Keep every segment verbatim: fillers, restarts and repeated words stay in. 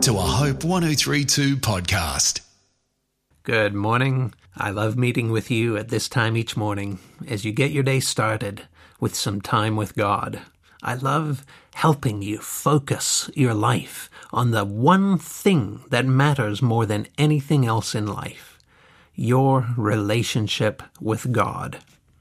to a Hope one oh three point two podcast. Good morning. I love meeting with you at this time each morning as you get your day started with some time with God. I love helping you focus your life on the one thing that matters more than anything else in life, your relationship with God.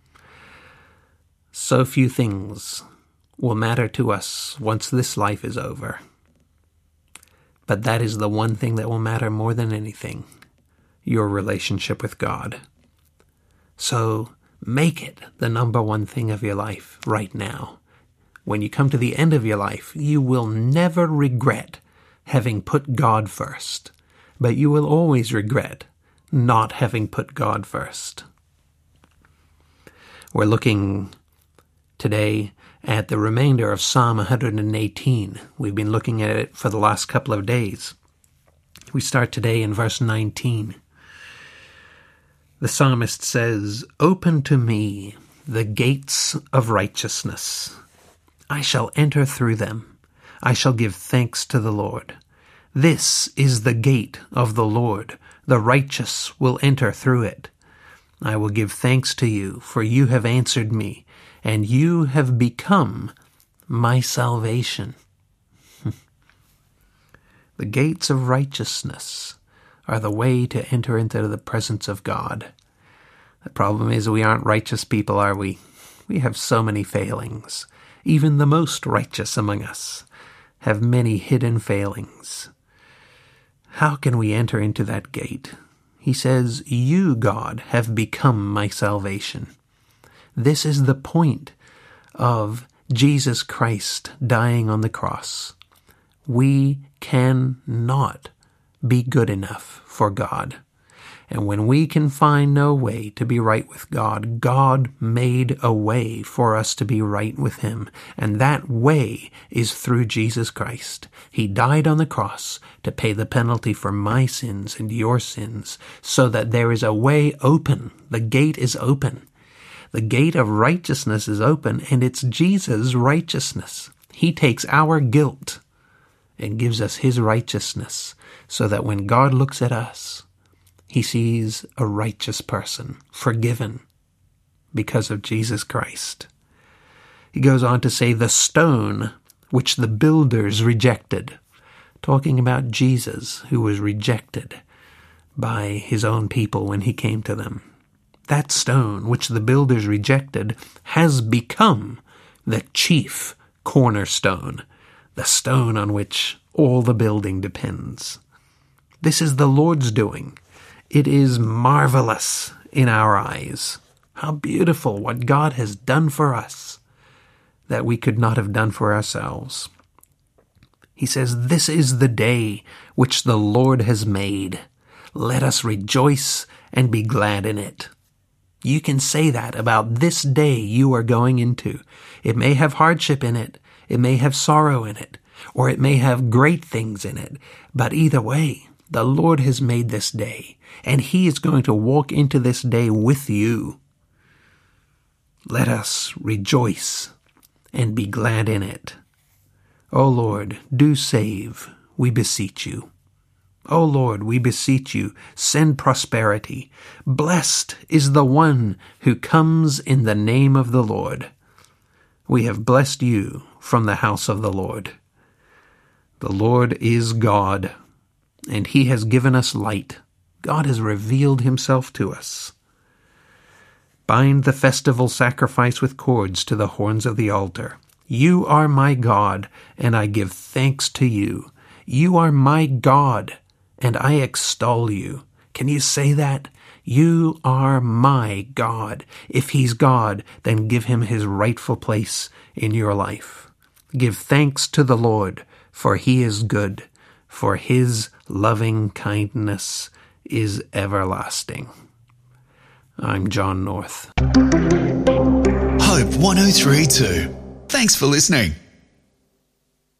So few things will matter to us once this life is over. But that is the one thing that will matter more than anything, your relationship with God. So make it the number one thing of your life right now. When you come to the end of your life, you will never regret having put God first, but you will always regret not having put God first. We're looking today at the remainder of Psalm one hundred eighteen. We've been looking at it for the last couple of days. We start today in verse nineteen. The psalmist says, "Open to me the gates of righteousness. I shall enter through them. I shall give thanks to the Lord. This is the gate of the Lord. The righteous will enter through it. I will give thanks to you, for you have answered me, and you have become my salvation." The gates of righteousness are the way to enter into the presence of God. The problem is we aren't righteous people, are we? We have so many failings. Even the most righteous among us have many hidden failings. How can we enter into that gate? He says, "You, God, have become my salvation." This is the point of Jesus Christ dying on the cross. We cannot be good enough for God. And when we can find no way to be right with God, God made a way for us to be right with Him. And that way is through Jesus Christ. He died on the cross to pay the penalty for my sins and your sins, so that there is a way open. The gate is open. The gate of righteousness is open, and it's Jesus' righteousness. He takes our guilt and gives us His righteousness, so that when God looks at us, He sees a righteous person, forgiven because of Jesus Christ. He goes on to say, "The stone which the builders rejected," talking about Jesus, who was rejected by His own people when He came to them. That stone which the builders rejected has become the chief cornerstone, the stone on which all the building depends. This is the Lord's doing. It is marvelous in our eyes. How beautiful what God has done for us that we could not have done for ourselves. He says, "This is the day which the Lord has made. Let us rejoice and be glad in it." You can say that about this day you are going into. It may have hardship in it. It may have sorrow in it. Or it may have great things in it. But either way, the Lord has made this day, and He is going to walk into this day with you. Let us rejoice and be glad in it. O Lord, do save, we beseech you. O Lord, we beseech you, send prosperity. Blessed is the one who comes in the name of the Lord. We have blessed you from the house of the Lord. The Lord is God, and He has given us light. God has revealed Himself to us. Bind the festival sacrifice with cords to the horns of the altar. You are my God, and I give thanks to you. You are my God, and I extol you. Can you say that? You are my God. If He's God, then give Him His rightful place in your life. Give thanks to the Lord, for He is good, for His loving kindness is everlasting. I'm John North. Hope one oh three point two. Thanks for listening.